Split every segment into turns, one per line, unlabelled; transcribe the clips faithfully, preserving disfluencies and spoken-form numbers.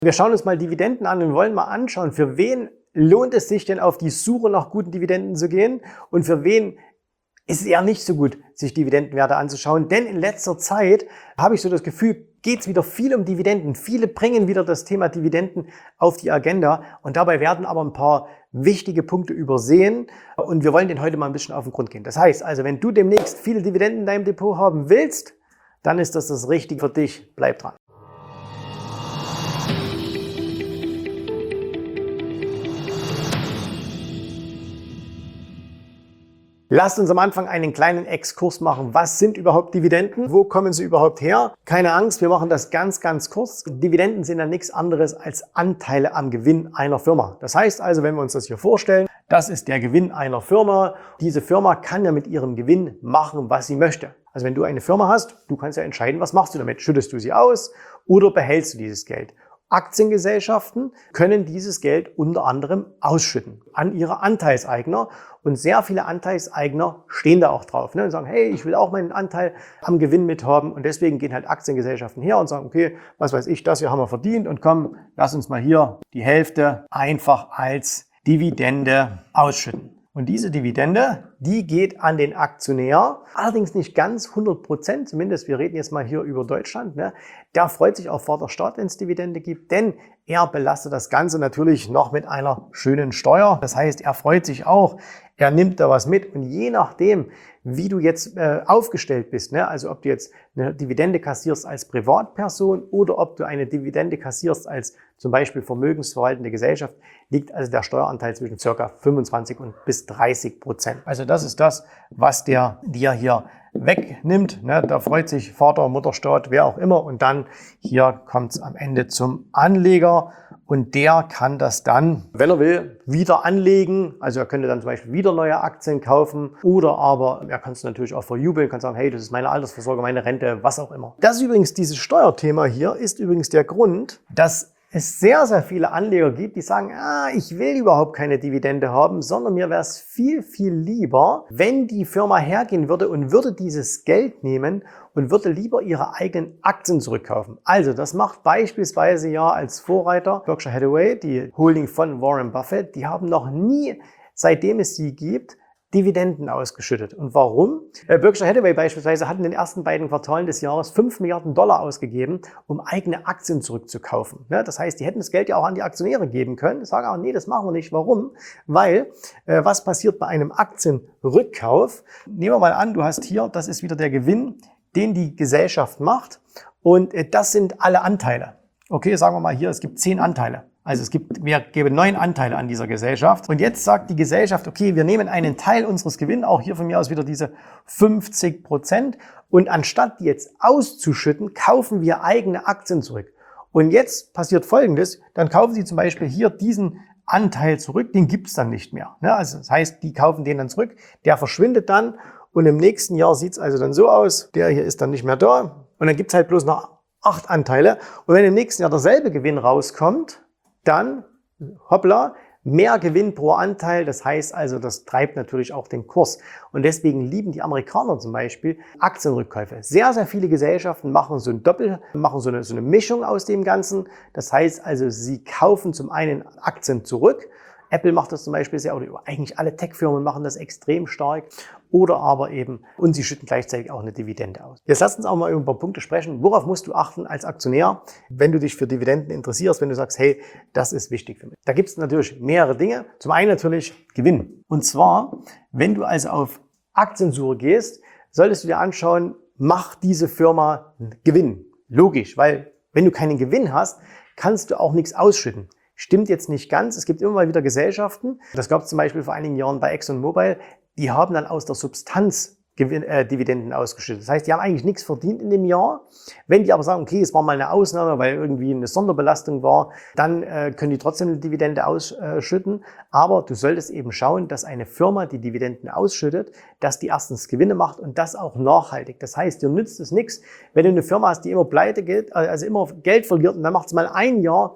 Wir schauen uns mal Dividenden an und wollen mal anschauen, für wen lohnt es sich denn auf die Suche nach guten Dividenden zu gehen und für wen ist es eher nicht so gut, sich Dividendenwerte anzuschauen. Denn in letzter Zeit habe ich so das Gefühl, geht es wieder viel um Dividenden. Viele bringen wieder das Thema Dividenden auf die Agenda und dabei werden aber ein paar wichtige Punkte übersehen und wir wollen den heute mal ein bisschen auf den Grund gehen. Das heißt also, wenn du demnächst viele Dividenden in deinem Depot haben willst, dann ist das das Richtige für dich. Bleib dran. Lasst uns am Anfang einen kleinen Exkurs machen. Was sind überhaupt Dividenden? Wo kommen sie überhaupt her? Keine Angst, wir machen das ganz, ganz kurz. Dividenden sind ja nichts anderes als Anteile am Gewinn einer Firma. Das heißt also, wenn wir uns das hier vorstellen, das ist der Gewinn einer Firma. Diese Firma kann ja mit ihrem Gewinn machen, was sie möchte. Also wenn du eine Firma hast, du kannst ja entscheiden, was machst du damit? Schüttest du sie aus oder behältst du dieses Geld? Aktiengesellschaften können dieses Geld unter anderem ausschütten an ihre Anteilseigner und sehr viele Anteilseigner stehen da auch drauf, ne, und sagen, hey, ich will auch meinen Anteil am Gewinn mithaben und deswegen gehen halt Aktiengesellschaften her und sagen, okay, was weiß ich, das hier haben wir verdient und komm, lass uns mal hier die Hälfte einfach als Dividende ausschütten. Und diese Dividende, die geht an den Aktionär, allerdings nicht ganz hundert Prozent, zumindest wir reden jetzt mal hier über Deutschland, ne? Der freut sich auch vor der Staat, wenn es Dividende gibt, denn er belastet das Ganze natürlich noch mit einer schönen Steuer. Das heißt, er freut sich auch, er nimmt da was mit und je nachdem, wie du jetzt äh, aufgestellt bist, ne? Also ob du jetzt eine Dividende kassierst als Privatperson oder ob du eine Dividende kassierst als zum Beispiel vermögensverwaltende Gesellschaft, liegt also der Steueranteil zwischen ca. fünfundzwanzig und bis dreißig Prozent. Also das ist das, was der dir hier wegnimmt. Ne? Da freut sich Vater, Mutter, Staat, wer auch immer. Und dann hier kommt es am Ende zum Anleger. Und der kann das dann, wenn er will, wieder anlegen. Also er könnte dann zum Beispiel wieder neue Aktien kaufen. Oder aber er kann es natürlich auch verjubeln, kann sagen, hey, das ist meine Altersvorsorge, meine Rente, was auch immer. Das ist übrigens, dieses Steuerthema hier, ist übrigens der Grund, dass es sehr, sehr viele Anleger gibt, die sagen, ah, ich will überhaupt keine Dividende haben, sondern mir wäre es viel, viel lieber, wenn die Firma hergehen würde und würde dieses Geld nehmen und würde lieber ihre eigenen Aktien zurückkaufen. Also das macht beispielsweise ja als Vorreiter Berkshire Hathaway, die Holding von Warren Buffett, die haben noch nie, seitdem es sie gibt, Dividenden ausgeschüttet. Und warum? Berkshire Hathaway beispielsweise hat in den ersten beiden Quartalen des Jahres fünf Milliarden Dollar ausgegeben, um eigene Aktien zurückzukaufen. Das heißt, die hätten das Geld ja auch an die Aktionäre geben können. Sagen auch, nee, das machen wir nicht. Warum? Weil, äh, was passiert bei einem Aktienrückkauf? Nehmen wir mal an, du hast hier, das ist wieder der Gewinn, den die Gesellschaft macht. Und äh, das sind alle Anteile. Okay, sagen wir mal hier, es gibt zehn Anteile. Also es gibt, wir geben neun Anteile an dieser Gesellschaft. Und jetzt sagt die Gesellschaft, okay, wir nehmen einen Teil unseres Gewinns, auch hier von mir aus wieder diese fünfzig Prozent. Und anstatt die jetzt auszuschütten, kaufen wir eigene Aktien zurück. Und jetzt passiert Folgendes, dann kaufen Sie zum Beispiel hier diesen Anteil zurück, den gibt's dann nicht mehr. Also das heißt, die kaufen den dann zurück, der verschwindet dann und im nächsten Jahr sieht's also dann so aus, der hier ist dann nicht mehr da und dann gibt's halt bloß noch acht Anteile. Und wenn im nächsten Jahr derselbe Gewinn rauskommt, dann, hoppla, mehr Gewinn pro Anteil. Das heißt also, das treibt natürlich auch den Kurs. Und deswegen lieben die Amerikaner zum Beispiel Aktienrückkäufe. Sehr, sehr viele Gesellschaften machen so ein Doppel, machen so eine, so eine Mischung aus dem Ganzen. Das heißt also, sie kaufen zum einen Aktien zurück. Apple macht das zum Beispiel sehr, oder eigentlich alle Tech-Firmen machen das extrem stark. Oder aber eben, und sie schütten gleichzeitig auch eine Dividende aus. Jetzt lass uns auch mal über ein paar Punkte sprechen. Worauf musst du achten als Aktionär, wenn du dich für Dividenden interessierst, wenn du sagst, hey, das ist wichtig für mich? Da gibt es natürlich mehrere Dinge. Zum einen natürlich Gewinn. Und zwar, wenn du also auf Aktiensuche gehst, solltest du dir anschauen, macht diese Firma Gewinn? Logisch, weil wenn du keinen Gewinn hast, kannst du auch nichts ausschütten. Stimmt jetzt nicht ganz. Es gibt immer mal wieder Gesellschaften. Das gab es zum Beispiel vor einigen Jahren bei ExxonMobil. Die haben dann aus der Substanz Gewinn, äh, Dividenden ausgeschüttet. Das heißt, die haben eigentlich nichts verdient in dem Jahr. Wenn die aber sagen, okay, es war mal eine Ausnahme, weil irgendwie eine Sonderbelastung war, dann äh, können die trotzdem eine Dividende ausschütten. Aber du solltest eben schauen, dass eine Firma, die Dividenden ausschüttet, dass die erstens Gewinne macht und das auch nachhaltig. Das heißt, dir nützt es nichts, wenn du eine Firma hast, die immer pleite geht, also immer Geld verliert und dann macht es mal ein Jahr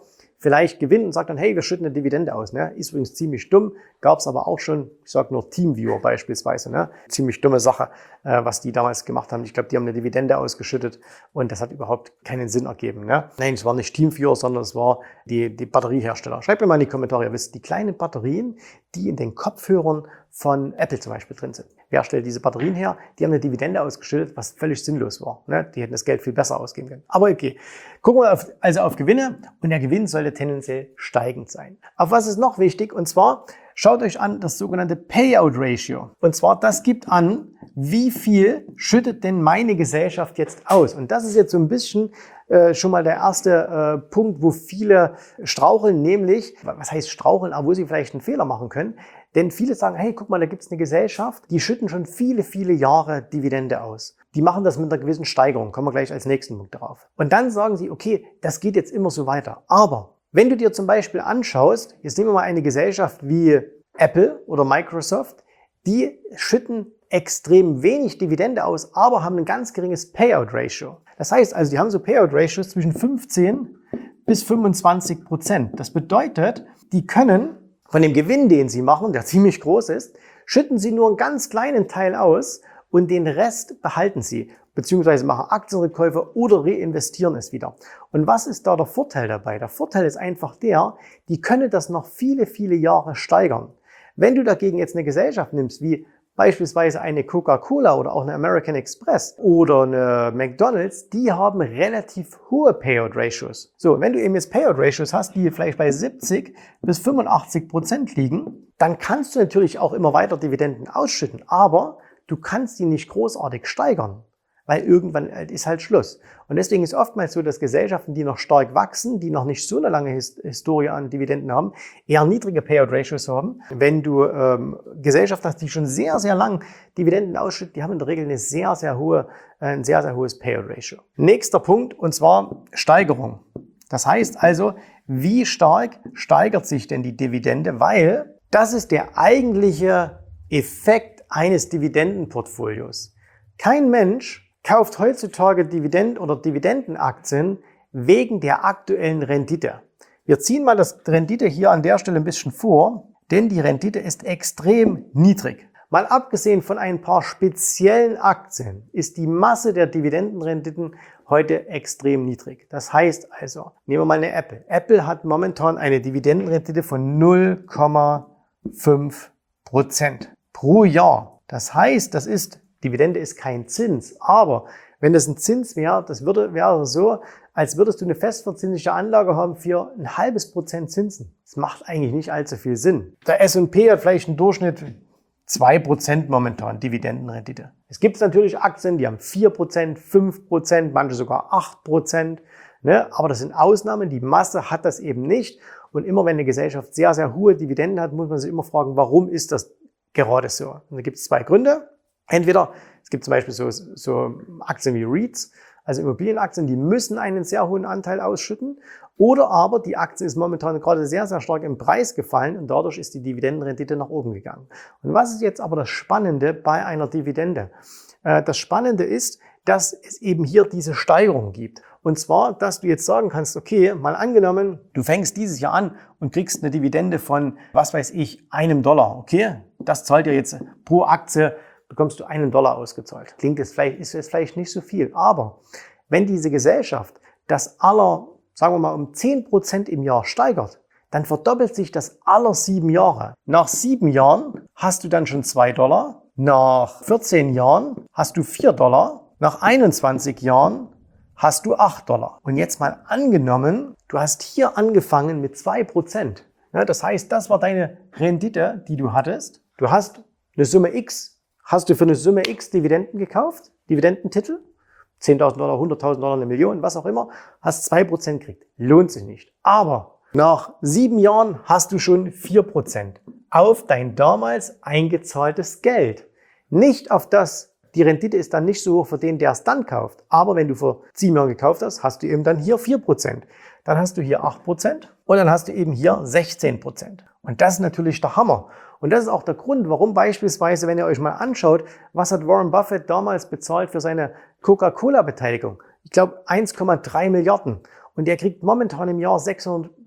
vielleicht Gewinn und sagt dann, hey, wir schütten eine Dividende aus. Ne? Ist übrigens ziemlich dumm, gab es aber auch schon, ich sage nur TeamViewer beispielsweise. Ne? Ziemlich dumme Sache, äh, was die damals gemacht haben. Ich glaube, die haben eine Dividende ausgeschüttet und das hat überhaupt keinen Sinn ergeben. Ne? Nein, es war nicht TeamViewer, sondern es war die, die Batteriehersteller. Schreibt mir mal in die Kommentare, ihr wisst, die kleinen Batterien, die in den Kopfhörern von Apple zum Beispiel drin sind. Wer stellt diese Batterien her? Die haben eine Dividende ausgeschüttet, was völlig sinnlos war. Ne? Die hätten das Geld viel besser ausgeben können. Aber okay. Gucken wir auf, also auf Gewinne und der Gewinn sollte tendenziell steigend sein. Auf was ist noch wichtig? Und zwar schaut euch an das sogenannte Payout Ratio. Und zwar das gibt an, wie viel schüttet denn meine Gesellschaft jetzt aus? Und das ist jetzt so ein bisschen äh, schon mal der erste äh, Punkt, wo viele straucheln, nämlich, was heißt straucheln, aber wo sie vielleicht einen Fehler machen können. Denn viele sagen, hey, guck mal, da gibt es eine Gesellschaft, die schütten schon viele, viele Jahre Dividende aus. Die machen das mit einer gewissen Steigerung. Kommen wir gleich als nächsten Punkt darauf. Und dann sagen sie, okay, das geht jetzt immer so weiter. Aber wenn du dir zum Beispiel anschaust, jetzt nehmen wir mal eine Gesellschaft wie Apple oder Microsoft, die schütten extrem wenig Dividende aus, aber haben ein ganz geringes Payout Ratio. Das heißt also, die haben so Payout Ratios zwischen fünfzehn bis fünfundzwanzig Prozent. Das bedeutet, die können von dem Gewinn, den sie machen, der ziemlich groß ist, schütten sie nur einen ganz kleinen Teil aus und den Rest behalten sie, beziehungsweise machen Aktienrückkäufe oder reinvestieren es wieder. Und was ist da der Vorteil dabei? Der Vorteil ist einfach der, die können das noch viele, viele Jahre steigern. Wenn du dagegen jetzt eine Gesellschaft nimmst, wie beispielsweise eine Coca-Cola oder auch eine American Express oder eine McDonald's, die haben relativ hohe Payout-Ratios. So, wenn du eben jetzt Payout-Ratios hast, die vielleicht bei siebzig bis fünfundachtzig Prozent liegen, dann kannst du natürlich auch immer weiter Dividenden ausschütten, aber du kannst die nicht großartig steigern, weil irgendwann ist halt Schluss. Und deswegen ist oftmals so, dass Gesellschaften, die noch stark wachsen, die noch nicht so eine lange His- Historie an Dividenden haben, eher niedrige Payout-Ratios haben. Wenn du ähm, Gesellschaften hast, die schon sehr, sehr lang Dividenden ausschütten, die haben in der Regel eine sehr, sehr hohe, ein sehr, sehr hohes Payout-Ratio. Nächster Punkt, und zwar Steigerung. Das heißt also, wie stark steigert sich denn die Dividende? Weil das ist der eigentliche Effekt eines Dividendenportfolios. Kein Mensch kauft heutzutage Dividend- oder Dividendenaktien wegen der aktuellen Rendite. Wir ziehen mal das Rendite hier an der Stelle ein bisschen vor, denn die Rendite ist extrem niedrig. Mal abgesehen von ein paar speziellen Aktien ist die Masse der Dividendenrenditen heute extrem niedrig. Das heißt also, nehmen wir mal eine Apple. Apple hat momentan eine Dividendenrendite von null Komma fünf Prozent pro Jahr. Das heißt, das ist Dividende ist kein Zins, aber wenn das ein Zins wäre, das würde, wäre so, als würdest du eine festverzinsliche Anlage haben für ein halbes Prozent Zinsen. Das macht eigentlich nicht allzu viel Sinn. Der S und P hat vielleicht einen Durchschnitt zwei Prozent momentan Dividendenrendite. Es gibt natürlich Aktien, die haben vier Prozent, fünf Prozent, manche sogar acht Prozent. Ne? Aber das sind Ausnahmen, die Masse hat das eben nicht. Und immer wenn eine Gesellschaft sehr, sehr hohe Dividenden hat, muss man sich immer fragen, warum ist das gerade so? Und da gibt es zwei Gründe. Entweder, es gibt zum Beispiel so, so Aktien wie REITs, also Immobilienaktien, die müssen einen sehr hohen Anteil ausschütten. Oder aber die Aktie ist momentan gerade sehr, sehr stark im Preis gefallen und dadurch ist die Dividendenrendite nach oben gegangen. Und was ist jetzt aber das Spannende bei einer Dividende? Das Spannende ist, dass es eben hier diese Steigerung gibt. Und zwar, dass du jetzt sagen kannst, okay, mal angenommen, du fängst dieses Jahr an und kriegst eine Dividende von, was weiß ich, einem Dollar. Okay, das zahlt dir jetzt pro Aktie, bekommst du einen Dollar ausgezahlt. Klingt jetzt vielleicht, ist jetzt vielleicht nicht so viel. Aber wenn diese Gesellschaft das aller, sagen wir mal, um zehn Prozent im Jahr steigert, dann verdoppelt sich das aller sieben Jahre. Nach sieben Jahren hast du dann schon zwei Dollar. Nach vierzehn Jahren hast du vier Dollar. Nach einundzwanzig Jahren hast du acht Dollar. Und jetzt mal angenommen, du hast hier angefangen mit zwei Prozent. Ja, das heißt, das war deine Rendite, die du hattest. Du hast eine Summe X. Hast du für eine Summe X Dividenden gekauft, Dividendentitel, zehntausend Dollar, hunderttausend Dollar, eine Million, was auch immer, hast zwei Prozent gekriegt. Lohnt sich nicht. Aber nach sieben Jahren hast du schon vier Prozent auf dein damals eingezahltes Geld. Nicht auf das, die Rendite ist dann nicht so hoch für den, der es dann kauft. Aber wenn du vor sieben Jahren gekauft hast, hast du eben dann hier vier Prozent. Dann hast du hier acht Prozent und dann hast du eben hier sechzehn Prozent. Und das ist natürlich der Hammer. Und das ist auch der Grund, warum beispielsweise, wenn ihr euch mal anschaut, was hat Warren Buffett damals bezahlt für seine Coca-Cola-Beteiligung? Ich glaube eins Komma drei Milliarden. Und er kriegt momentan im Jahr sechshundert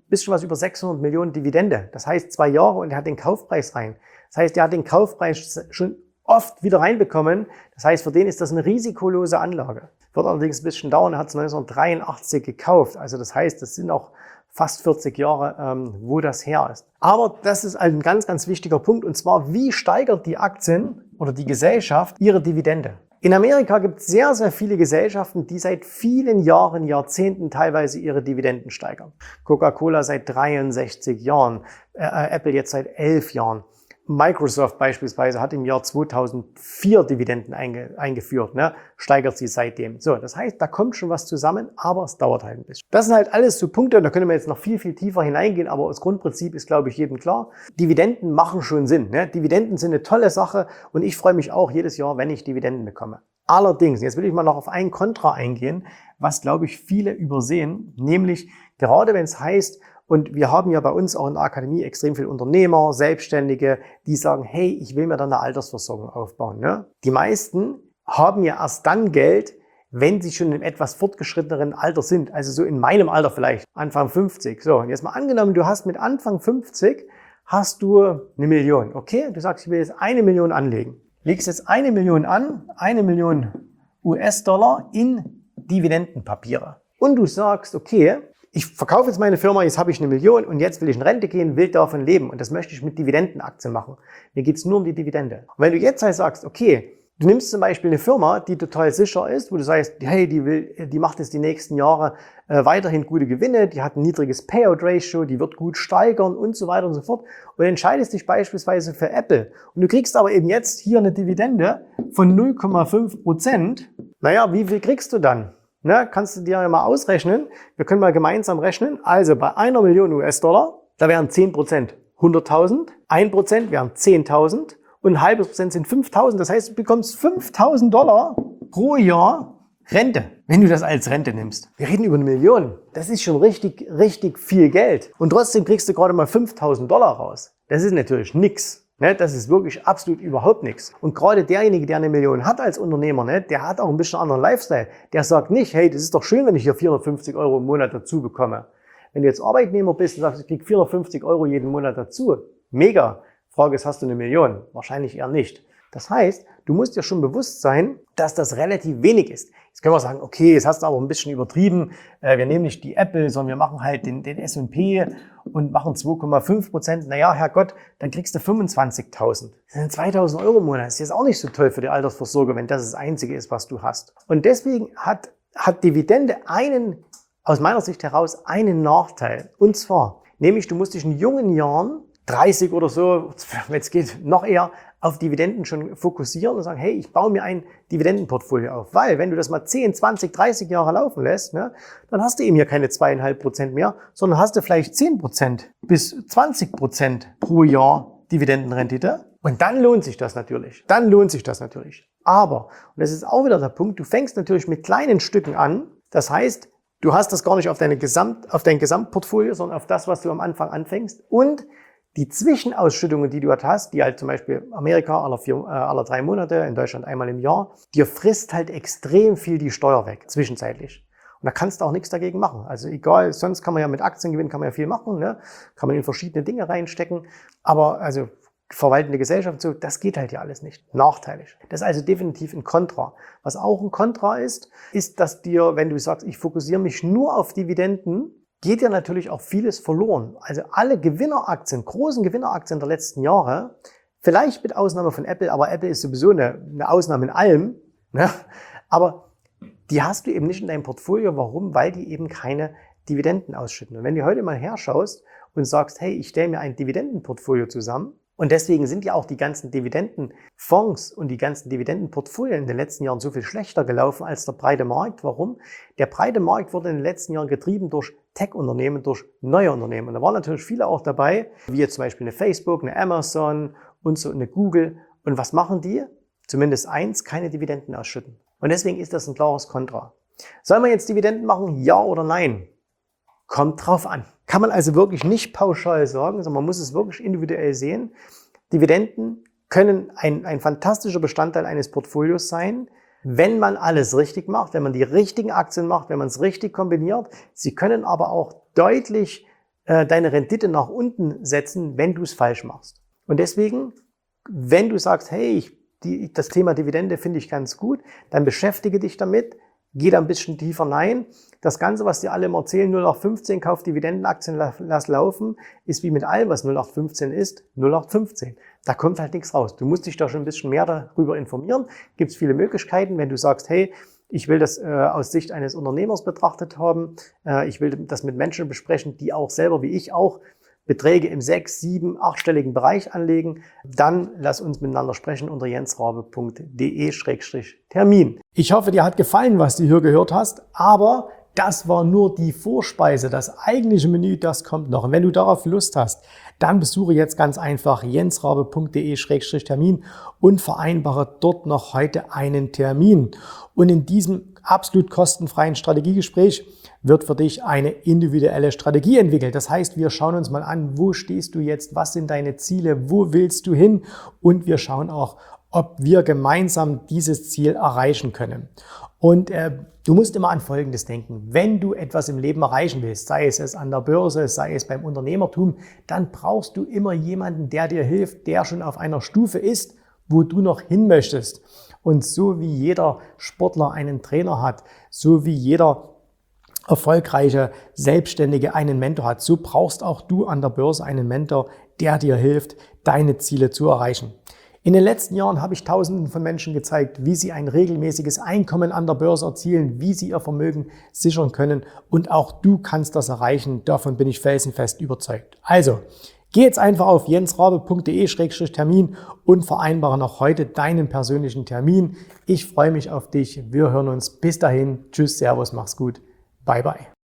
bisschen was über sechshundert Millionen Dividende. Das heißt zwei Jahre und er hat den Kaufpreis rein. Das heißt, er hat den Kaufpreis schon oft wieder reinbekommen. Das heißt, für den ist das eine risikolose Anlage. Wird allerdings ein bisschen dauern. Er hat es neunzehnhundertdreiundachtzig gekauft. Also das heißt, das sind auch fast vierzig Jahre, ähm, wo das her ist. Aber das ist ein ganz, ganz wichtiger Punkt. Und zwar, wie steigert die Aktien oder die Gesellschaft ihre Dividende? In Amerika gibt es sehr, sehr viele Gesellschaften, die seit vielen Jahren, Jahrzehnten teilweise ihre Dividenden steigern. Coca-Cola seit dreiundsechzig Jahren, äh, Apple jetzt seit elf Jahren. Microsoft beispielsweise hat im Jahr zweitausendvier Dividenden einge, eingeführt, ne? Steigert sie seitdem. So, das heißt, da kommt schon was zusammen, aber es dauert halt ein bisschen. Das sind halt alles so Punkte, und da können wir jetzt noch viel, viel tiefer hineingehen, aber das Grundprinzip ist, glaube ich, jedem klar. Dividenden machen schon Sinn. Ne? Dividenden sind eine tolle Sache und ich freue mich auch jedes Jahr, wenn ich Dividenden bekomme. Allerdings, jetzt will ich mal noch auf ein Kontra eingehen, was, glaube ich, viele übersehen, nämlich gerade wenn es heißt, und wir haben ja bei uns auch in der Akademie extrem viele Unternehmer, Selbstständige, die sagen, hey, ich will mir dann eine Altersversorgung aufbauen. Ne? Die meisten haben ja erst dann Geld, wenn sie schon im etwas fortgeschritteneren Alter sind. Also so in meinem Alter vielleicht, Anfang fünfzig. So, und jetzt mal angenommen, du hast mit Anfang fünfzig, hast du eine Million. Okay, du sagst, ich will jetzt eine Million anlegen. Legst jetzt eine Million an, eine Million U S-Dollar in Dividendenpapiere. Und du sagst, okay, ich verkaufe jetzt meine Firma, jetzt habe ich eine Million und jetzt will ich in Rente gehen, will davon leben und das möchte ich mit Dividendenaktien machen. Mir geht es nur um die Dividende. Und wenn du jetzt halt sagst, okay, du nimmst zum Beispiel eine Firma, die total sicher ist, wo du sagst, hey, die will, die macht jetzt die nächsten Jahre äh, weiterhin gute Gewinne, die hat ein niedriges Payout-Ratio, die wird gut steigern und so weiter und so fort und entscheidest dich beispielsweise für Apple und du kriegst aber eben jetzt hier eine Dividende von null Komma fünf Prozent. Naja, wie viel kriegst du dann? Ne, kannst du dir ja mal ausrechnen. Wir können mal gemeinsam rechnen. Also bei einer Million U S-Dollar, da wären zehn Prozent hunderttausend, ein Prozent wären zehntausend und ein halbes Prozent sind fünftausend. Das heißt, du bekommst fünftausend Dollar pro Jahr Rente, wenn du das als Rente nimmst. Wir reden über eine Million. Das ist schon richtig, richtig viel Geld. Und trotzdem kriegst du gerade mal fünftausend Dollar raus. Das ist natürlich nix. Ne, das ist wirklich absolut überhaupt nichts. Und gerade derjenige, der eine Million hat als Unternehmer, ne, der hat auch ein bisschen anderen Lifestyle. Der sagt nicht, hey, das ist doch schön, wenn ich hier vierhundertfünfzig Euro im Monat dazu bekomme. Wenn du jetzt Arbeitnehmer bist und sagst, ich krieg vierhundertfünfzig Euro jeden Monat dazu, mega. Frage ist, hast du eine Million? Wahrscheinlich eher nicht. Das heißt, du musst dir schon bewusst sein, dass das relativ wenig ist. Jetzt können wir sagen, okay, jetzt hast du aber ein bisschen übertrieben. Wir nehmen nicht die Apple, sondern wir machen halt den, den S und P und machen zwei Komma fünf Prozent. Naja, Herrgott, dann kriegst du fünfundzwanzigtausend. Das sind zweitausend Euro im Monat. Das ist jetzt auch nicht so toll für die Altersvorsorge, wenn das das Einzige ist, was du hast. Und deswegen hat, hat Dividende einen, aus meiner Sicht heraus, einen Nachteil. Und zwar, nämlich du musst dich in jungen Jahren, dreißig oder so, wenn es geht, noch eher, auf Dividenden schon fokussieren und sagen, hey, ich baue mir ein Dividendenportfolio auf. Weil, wenn du das mal zehn, zwanzig, dreißig Jahre laufen lässt, ne, dann hast du eben hier keine zwei Komma fünf Prozent mehr, sondern hast du vielleicht zehn Prozent bis zwanzig Prozent pro Jahr Dividendenrendite. Und dann lohnt sich das natürlich. Dann lohnt sich das natürlich. Aber, und das ist auch wieder der Punkt, du fängst natürlich mit kleinen Stücken an. Das heißt, du hast das gar nicht auf deine Gesamt, auf dein Gesamtportfolio, sondern auf das, was du am Anfang anfängst. Und die Zwischenausschüttungen, die du halt hast, die halt zum Beispiel Amerika alle, vier, äh, alle drei Monate, in Deutschland einmal im Jahr, dir frisst halt extrem viel die Steuer weg, zwischenzeitlich. Und da kannst du auch nichts dagegen machen. Also egal, sonst kann man ja mit Aktiengewinn kann man ja viel machen, ne? Kann man in verschiedene Dinge reinstecken. Aber also verwaltende Gesellschaft, so, das geht halt ja alles nicht. Nachteilig. Das ist also definitiv ein Kontra. Was auch ein Kontra ist, ist, dass dir, wenn du sagst, ich fokussiere mich nur auf Dividenden, geht ja natürlich auch vieles verloren. Also alle Gewinneraktien, großen Gewinneraktien der letzten Jahre, vielleicht mit Ausnahme von Apple, aber Apple ist sowieso eine, eine Ausnahme in allem, ne? Aber die hast du eben nicht in deinem Portfolio. Warum? Weil die eben keine Dividenden ausschütten. Und wenn du heute mal herschaust und sagst, hey, ich stelle mir ein Dividendenportfolio zusammen, und deswegen sind ja auch die ganzen Dividendenfonds und die ganzen Dividendenportfolien in den letzten Jahren so viel schlechter gelaufen als der breite Markt. Warum? Der breite Markt wurde in den letzten Jahren getrieben durch Tech-Unternehmen, durch neue Unternehmen. Und da waren natürlich viele auch dabei, wie jetzt zum Beispiel eine Facebook, eine Amazon und so eine Google. Und was machen die? Zumindest eins, keine Dividenden ausschütten. Und deswegen ist das ein klares Kontra. Soll man jetzt Dividenden machen? Ja oder nein? Kommt drauf an. Kann man also wirklich nicht pauschal sagen, sondern man muss es wirklich individuell sehen. Dividenden können ein, ein fantastischer Bestandteil eines Portfolios sein, wenn man alles richtig macht, wenn man die richtigen Aktien macht, wenn man es richtig kombiniert. Sie können aber auch deutlich äh, deine Rendite nach unten setzen, wenn du es falsch machst. Und deswegen, wenn du sagst, hey, ich, die, das Thema Dividende finde ich ganz gut, dann beschäftige dich damit, geh da ein bisschen tiefer rein. Das Ganze, was dir alle immer erzählen, null acht fünfzehn, kauf Dividendenaktien, lass laufen, ist wie mit allem, was null acht fünfzehn ist, null acht fünfzehn. Da kommt halt nichts raus. Du musst dich da schon ein bisschen mehr darüber informieren. Gibt es viele Möglichkeiten, wenn du sagst, hey, ich will das äh, aus Sicht eines Unternehmers betrachtet haben, äh, ich will das mit Menschen besprechen, die auch selber wie ich auch Beträge im sechs-, sieben-, achtstelligen Bereich anlegen, dann lass uns miteinander sprechen unter jensrabe punkt de Schrägstrich Termin. Ich hoffe, dir hat gefallen, was du hier gehört hast, aber das war nur die Vorspeise. Das eigentliche Menü, das kommt noch. Und wenn du darauf Lust hast, dann besuche jetzt ganz einfach jensrabe punkt de Schrägstrich Termin und vereinbare dort noch heute einen Termin. Und in diesem absolut kostenfreien Strategiegespräch wird für dich eine individuelle Strategie entwickelt. Das heißt, wir schauen uns mal an, wo stehst du jetzt, was sind deine Ziele, wo willst du hin, und wir schauen auch, ob wir gemeinsam dieses Ziel erreichen können. Und äh, du musst immer an Folgendes denken: Wenn du etwas im Leben erreichen willst, sei es es an der Börse, sei es beim Unternehmertum, dann brauchst du immer jemanden, der dir hilft, der schon auf einer Stufe ist, wo du noch hin möchtest. Und so wie jeder Sportler einen Trainer hat, so wie jeder erfolgreiche Selbstständige einen Mentor hat, so brauchst auch du an der Börse einen Mentor, der dir hilft, deine Ziele zu erreichen. In den letzten Jahren habe ich Tausenden von Menschen gezeigt, wie sie ein regelmäßiges Einkommen an der Börse erzielen, wie sie ihr Vermögen sichern können, und auch du kannst das erreichen. Davon bin ich felsenfest überzeugt. Also, geh jetzt einfach auf jensrabe punkt de Schrägstrich Termin und vereinbare noch heute deinen persönlichen Termin. Ich freue mich auf dich. Wir hören uns. Bis dahin. Tschüss, Servus, mach's gut. Bye, bye.